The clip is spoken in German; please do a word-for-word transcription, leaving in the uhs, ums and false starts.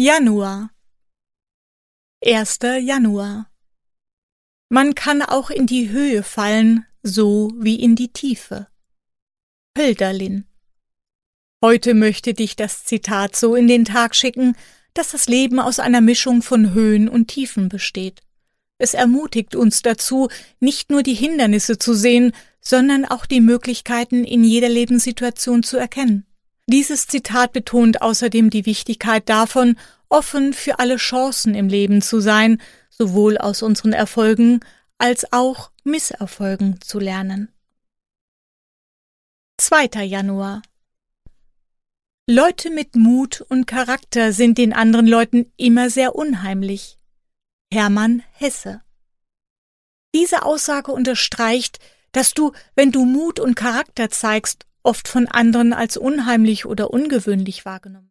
Januar. erster Januar. Man kann auch in die Höhe fallen, so wie in die Tiefe. Hölderlin. Heute möchte dich das Zitat so in den Tag schicken, dass das Leben aus einer Mischung von Höhen und Tiefen besteht. Es ermutigt uns dazu, nicht nur die Hindernisse zu sehen, sondern auch die Möglichkeiten in jeder Lebenssituation zu erkennen. Dieses Zitat betont außerdem die Wichtigkeit davon, offen für alle Chancen im Leben zu sein, sowohl aus unseren Erfolgen als auch Misserfolgen zu lernen. zweiter Januar. Leute mit Mut und Charakter sind den anderen Leuten immer sehr unheimlich. Hermann Hesse. Diese Aussage unterstreicht, dass du, wenn du Mut und Charakter zeigst, oft von anderen als unheimlich oder ungewöhnlich wahrgenommen